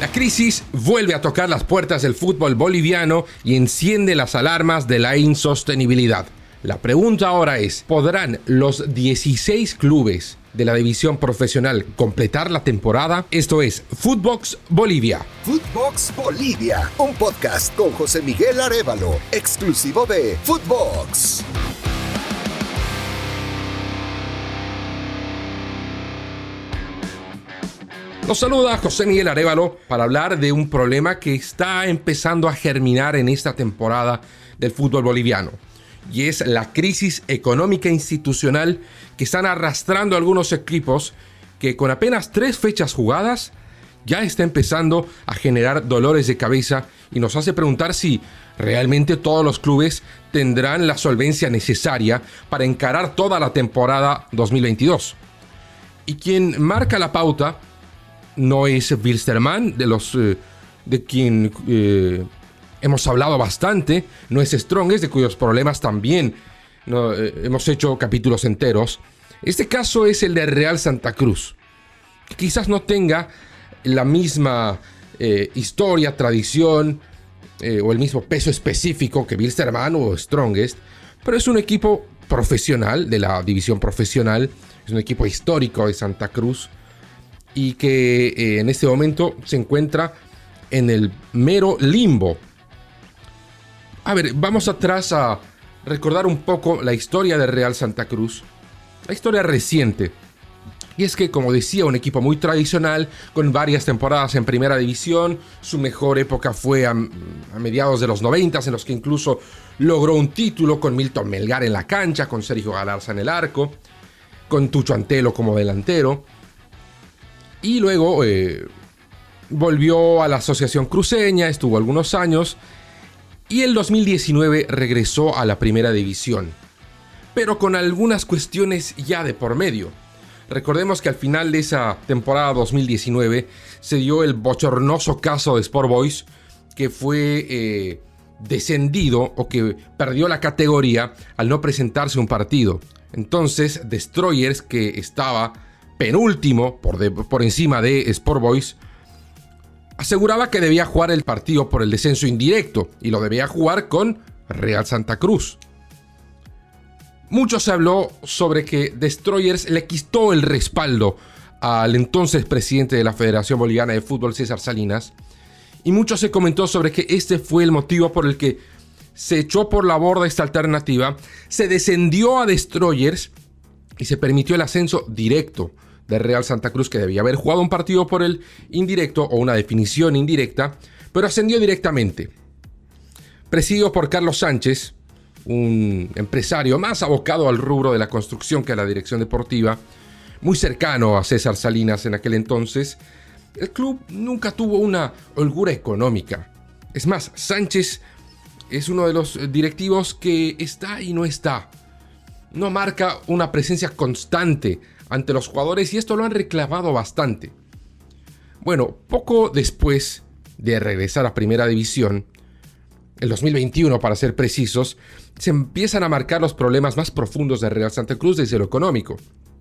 La crisis vuelve a tocar las puertas del fútbol boliviano y enciende las alarmas de la insostenibilidad. La pregunta ahora es, ¿podrán los 16 clubes de la división profesional completar la temporada? Esto es Footbox Bolivia. Footbox Bolivia, un podcast con José Miguel Arévalo, exclusivo de Footbox. Nos saluda José Miguel Arévalo para hablar de un problema que está empezando a germinar en esta temporada del fútbol boliviano. Y es la crisis económica institucional que están arrastrando algunos equipos que con apenas 3 fechas jugadas ya está empezando a generar dolores de cabeza y nos hace preguntar si realmente todos los clubes tendrán la solvencia necesaria para encarar toda la temporada 2022. Y quien marca la pauta no es Wilstermann, de quien hemos hablado bastante, no es Strongest, de cuyos problemas también hemos hecho capítulos enteros. Este caso es el de Real Santa Cruz, que quizás no tenga la misma historia, tradición o el mismo peso específico que Wilstermann o Strongest, pero es un equipo profesional, de la división profesional, es un equipo histórico de Santa Cruz, y que en este momento se encuentra en el mero limbo. A ver, vamos atrás a recordar un poco la historia del Real Santa Cruz, la historia reciente. Y es que, como decía, un equipo muy tradicional, con varias temporadas en primera división. Su mejor época fue a mediados de los 90, en los que incluso logró un título con Milton Melgar en la cancha, con Sergio Galarza en el arco, con Tucho Antelo como delantero. Y luego volvió a la Asociación Cruceña, estuvo algunos años, y el 2019 regresó a la primera división, pero con algunas cuestiones ya de por medio. Recordemos que al final de esa temporada 2019 se dio el bochornoso caso de Sport Boys, que fue descendido o que perdió la categoría al no presentarse un partido. Entonces Destroyers, que estaba penúltimo por encima de Sport Boys, aseguraba que debía jugar el partido por el descenso indirecto y lo debía jugar con Real Santa Cruz. Mucho se habló sobre que Destroyers le quitó el respaldo al entonces presidente de la Federación Boliviana de Fútbol, César Salinas, y mucho se comentó sobre que este fue el motivo por el que se echó por la borda esta alternativa, se descendió a Destroyers y se permitió el ascenso directo de Real Santa Cruz, que debía haber jugado un partido por el indirecto o una definición indirecta, pero ascendió directamente. Presidido por Carlos Sánchez, un empresario más abocado al rubro de la construcción que a la dirección deportiva, muy cercano a César Salinas en aquel entonces, el club nunca tuvo una holgura económica. Es más, Sánchez es uno de los directivos que está y no está. No marca una presencia constante ante los jugadores y esto lo han reclamado bastante. Bueno, poco después de regresar a Primera División, el 2021 para ser precisos, se empiezan a marcar los problemas más profundos de Real Santa Cruz desde lo económico.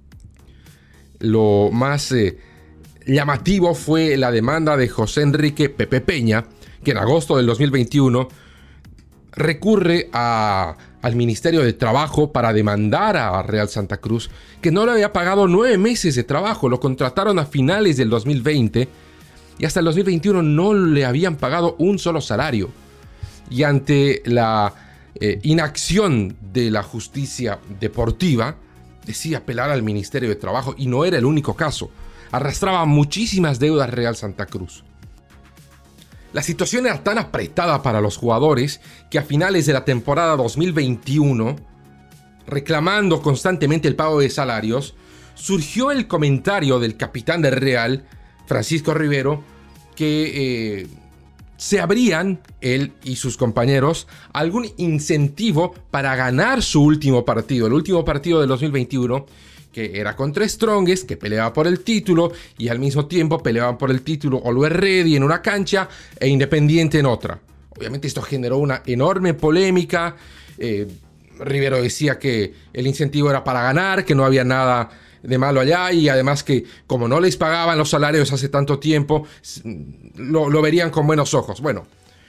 Lo más llamativo fue la demanda de José Enrique Pepe Peña, que en agosto del 2021 recurre al Ministerio de Trabajo para demandar a Real Santa Cruz, que no le había pagado 9 meses de trabajo. Lo contrataron a finales del 2020 y hasta el 2021 no le habían pagado un solo salario. Y ante la inacción de la justicia deportiva, decía apelar al Ministerio de Trabajo, y no era el único caso. Arrastraba muchísimas deudas Real Santa Cruz. La situación era tan apretada para los jugadores que a finales de la temporada 2021, reclamando constantemente el pago de salarios, surgió el comentario del capitán del Real, Francisco Rivero, que se abrían, él y sus compañeros, algún incentivo para ganar su último partido, el último partido del 2021, que era contra Strongest, que peleaba por el título, y al mismo tiempo peleaban por el título Always Ready en una cancha e Independiente en otra. Obviamente esto generó una enorme polémica. Rivero decía que el incentivo era para ganar, que no había nada de malo allá, y además que como no les pagaban los salarios hace tanto tiempo, lo verían con buenos ojos. Bueno,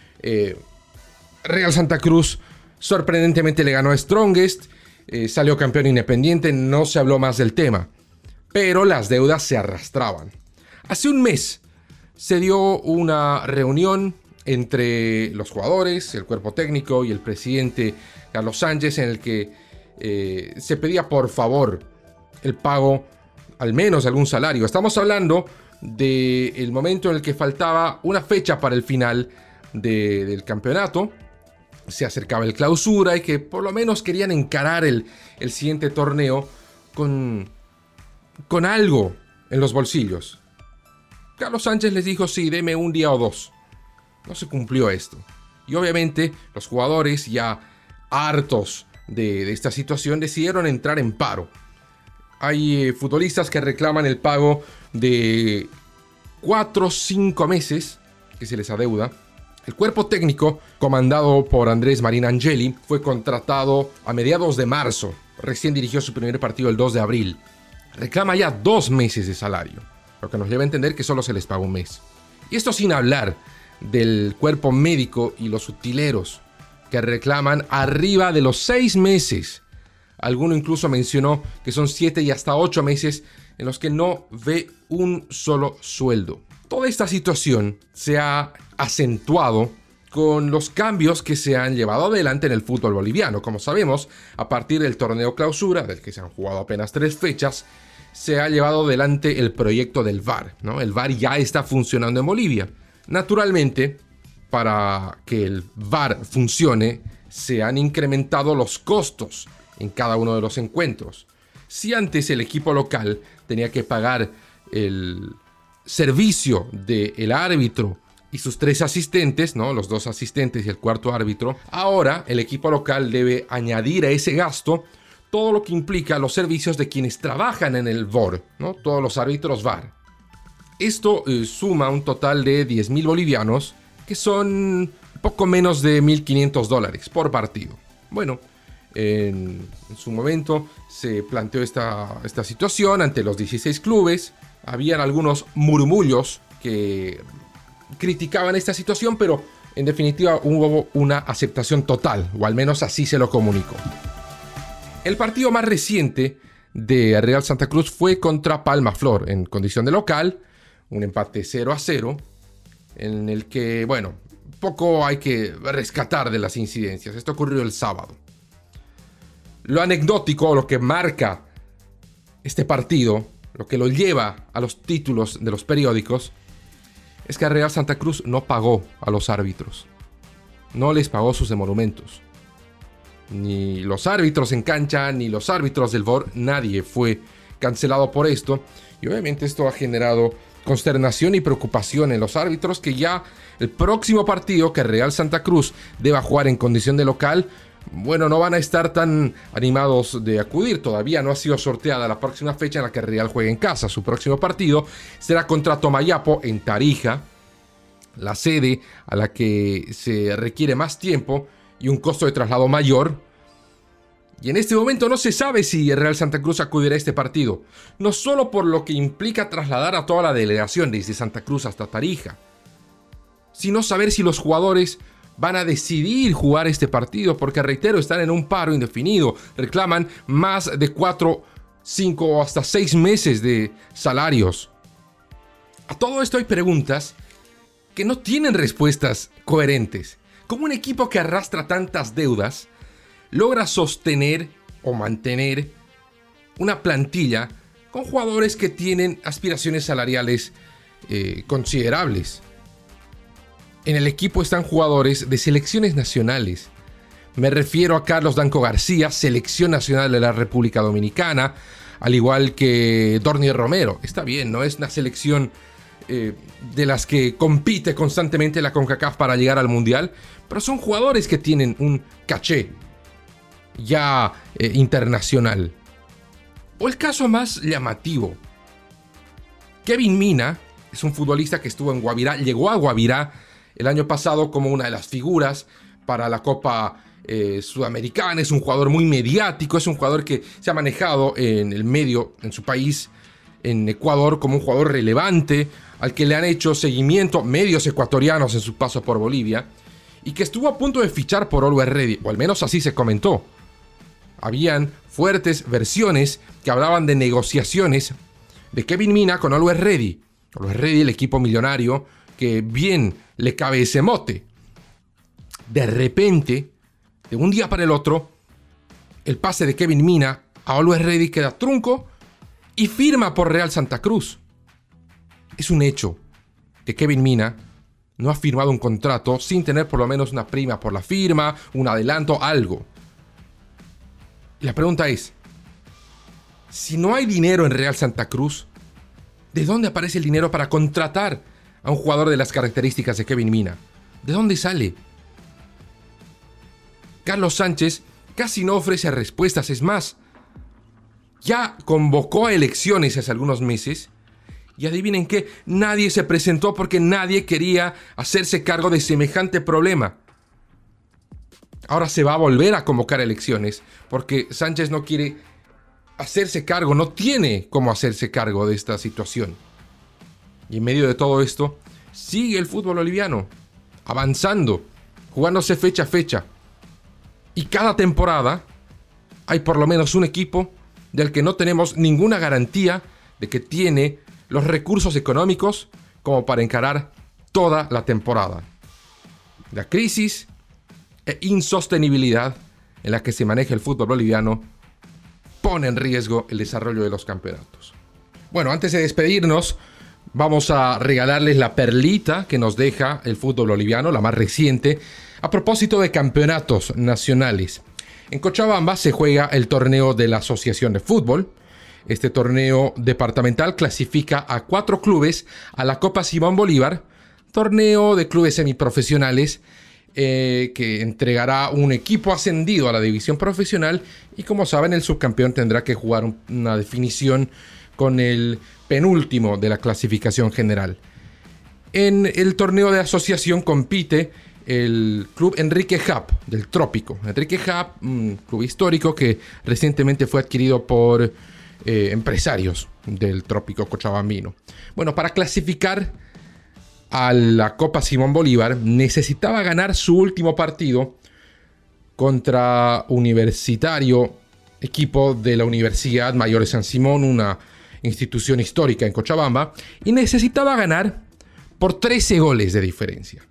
Real Santa Cruz sorprendentemente le ganó a Strongest, salió campeón independiente, no se habló más del tema, pero las deudas se arrastraban. Hace un mes se dio una reunión entre los jugadores, el cuerpo técnico y el presidente Carlos Sánchez, en el que se pedía por favor el pago al menos de algún salario. Estamos hablando del momento en el que faltaba una fecha para el final del campeonato. Se acercaba el clausura y que por lo menos querían encarar el siguiente torneo con algo en los bolsillos. Carlos Sánchez les dijo: sí, deme un día o dos. No se cumplió esto. Y obviamente los jugadores, ya hartos de esta situación, decidieron entrar en paro. Hay futbolistas que reclaman el pago de 4 o 5 meses que se les adeuda. El cuerpo técnico, comandado por Andrés Marín Angeli, fue contratado a mediados de marzo. Recién dirigió su primer partido el 2 de abril. Reclama ya 2 meses de salario, lo que nos lleva a entender que solo se les paga un mes. Y esto sin hablar del cuerpo médico y los utileros, que reclaman arriba de los 6 meses. Alguno incluso mencionó que son 7 y hasta 8 meses en los que no ve un solo sueldo. Toda esta situación se ha acentuado con los cambios que se han llevado adelante en el fútbol boliviano. Como sabemos, a partir del torneo clausura, del que se han jugado apenas 3 fechas, se ha llevado adelante el proyecto del VAR, ¿no? El VAR ya está funcionando en Bolivia. Naturalmente, para que el VAR funcione, se han incrementado los costos en cada uno de los encuentros. Si antes el equipo local tenía que pagar el servicio del árbitro y sus 3 asistentes, ¿no? Los 2 asistentes y el cuarto árbitro, ahora el equipo local debe añadir a ese gasto todo lo que implica los servicios de quienes trabajan en el VAR, ¿no? Todos los árbitros VAR. Esto suma un total de 10.000 bolivianos, que son poco menos de $1.500 por partido. Bueno, en su momento se planteó esta situación ante los 16 clubes. Habían algunos murmullos que criticaban esta situación, pero en definitiva hubo una aceptación total, o al menos así se lo comunicó. El partido más reciente de Real Santa Cruz fue contra Palma Flor, en condición de local, un empate 0-0, en el que, bueno, poco hay que rescatar de las incidencias. Esto ocurrió el sábado. Lo anecdótico, lo que marca este partido, lo que lo lleva a los títulos de los periódicos, es que Real Santa Cruz no pagó a los árbitros. No les pagó sus emolumentos. Ni los árbitros en cancha, ni los árbitros del VAR, nadie fue cancelado por esto. Y obviamente esto ha generado consternación y preocupación en los árbitros, que ya el próximo partido que Real Santa Cruz deba jugar en condición de local, bueno, no van a estar tan animados de acudir. Todavía no ha sido sorteada la próxima fecha en la que Real juegue en casa. Su próximo partido será contra Tomayapo en Tarija, la sede a la que se requiere más tiempo y un costo de traslado mayor. Y en este momento no se sabe si Real Santa Cruz acudirá a este partido, no solo por lo que implica trasladar a toda la delegación desde Santa Cruz hasta Tarija, sino saber si los jugadores van a decidir jugar este partido, porque reitero, están en un paro indefinido, reclaman más de 4, 5 o hasta 6 meses de salarios. A todo esto hay preguntas que no tienen respuestas coherentes. ¿Cómo un equipo que arrastra tantas deudas logra sostener o mantener una plantilla con jugadores que tienen aspiraciones salariales considerables? En el equipo están jugadores de selecciones nacionales. Me refiero a Carlos Danco García, selección nacional de la República Dominicana, al igual que Dornier Romero. Está bien, no es una selección de las que compite constantemente la CONCACAF para llegar al Mundial, pero son jugadores que tienen un caché ya internacional. O el caso más llamativo, Kevin Mina es un futbolista que estuvo en Guavirá, llegó a Guavirá el año pasado como una de las figuras para la Copa sudamericana, es un jugador muy mediático, es un jugador que se ha manejado en el medio, en su país, en Ecuador, como un jugador relevante, al que le han hecho seguimiento medios ecuatorianos en su paso por Bolivia, y que estuvo a punto de fichar por Always Ready, o al menos así se comentó. Habían fuertes versiones que hablaban de negociaciones de Kevin Mina con Always Ready. Always Ready, el equipo millonario, que bien le cabe ese mote. De repente, de un día para el otro, el pase de Kevin Mina a Always Ready queda trunco y firma por Real Santa Cruz. Es un hecho que Kevin Mina no ha firmado un contrato sin tener por lo menos una prima por la firma, un adelanto, algo. Y la pregunta es, si no hay dinero en Real Santa Cruz, ¿de dónde aparece el dinero para contratar a un jugador de las características de Kevin Mina? ¿De dónde sale? Carlos Sánchez casi no ofrece respuestas, es más, ya convocó a elecciones hace algunos meses y adivinen qué, nadie se presentó porque nadie quería hacerse cargo de semejante problema. Ahora se va a volver a convocar elecciones porque Sánchez no quiere hacerse cargo, no tiene cómo hacerse cargo de esta situación. Y en medio de todo esto, sigue el fútbol boliviano, avanzando, jugándose fecha a fecha. Y cada temporada hay por lo menos un equipo del que no tenemos ninguna garantía de que tiene los recursos económicos como para encarar toda la temporada. La crisis e insostenibilidad en la que se maneja el fútbol boliviano pone en riesgo el desarrollo de los campeonatos. Bueno, antes de despedirnos, vamos a regalarles la perlita que nos deja el fútbol boliviano, la más reciente, a propósito de campeonatos nacionales. En Cochabamba se juega el torneo de la Asociación de Fútbol. Este torneo departamental clasifica a 4 clubes a la Copa Simón Bolívar, torneo de clubes semiprofesionales que entregará un equipo ascendido a la división profesional y, como saben, el subcampeón tendrá que jugar una definición con el penúltimo de la clasificación general. En el torneo de asociación compite el club Enrique Hub del Trópico. Enrique Hub, un club histórico que recientemente fue adquirido por empresarios del Trópico cochabambino. Bueno, para clasificar a la Copa Simón Bolívar necesitaba ganar su último partido contra Universitario, equipo de la Universidad Mayor de San Simón, una institución histórica en Cochabamba, y necesitaba ganar por 13 goles de diferencia.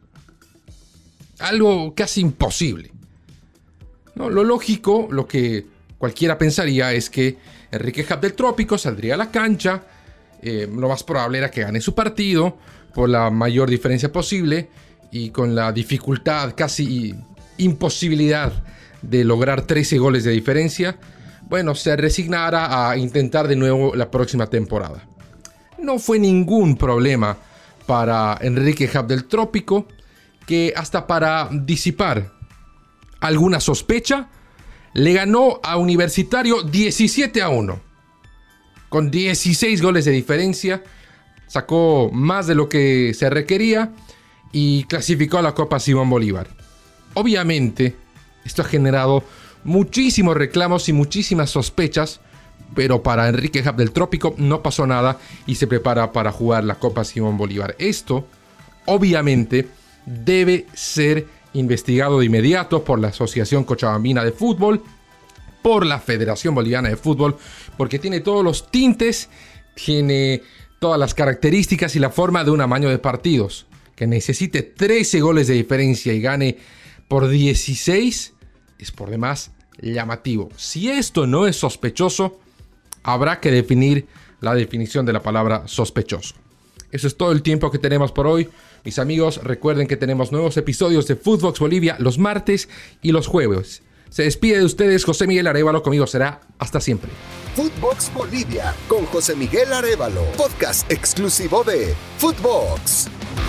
Algo casi imposible. ¿No? Lo lógico, lo que cualquiera pensaría es que Enrique Hub del Trópico saldría a la cancha, lo más probable era que gane su partido por la mayor diferencia posible y con la dificultad, casi imposibilidad de lograr 13 goles de diferencia, bueno, se resignara a intentar de nuevo la próxima temporada. No fue ningún problema para Enrique Hub del Trópico, que hasta para disipar alguna sospecha, le ganó a Universitario 17-1. Con 16 goles de diferencia, sacó más de lo que se requería y clasificó a la Copa Simón Bolívar. Obviamente, esto ha generado muchísimos reclamos y muchísimas sospechas, pero para Enrique Hub del Trópico no pasó nada y se prepara para jugar la Copa Simón Bolívar. Esto, obviamente, debe ser investigado de inmediato por la Asociación Cochabambina de Fútbol, por la Federación Boliviana de Fútbol, porque tiene todos los tintes, tiene todas las características y la forma de un amaño de partidos. Que necesite 13 goles de diferencia y gane por 16 es por demás llamativo. Si esto no es sospechoso, habrá que definir la definición de la palabra sospechoso. Eso es todo el tiempo que tenemos por hoy. Mis amigos, recuerden que tenemos nuevos episodios de Footbox Bolivia los martes y los jueves. Se despide de ustedes José Miguel Arévalo, conmigo será hasta siempre. Footbox Bolivia con José Miguel Arévalo, podcast exclusivo de Footbox.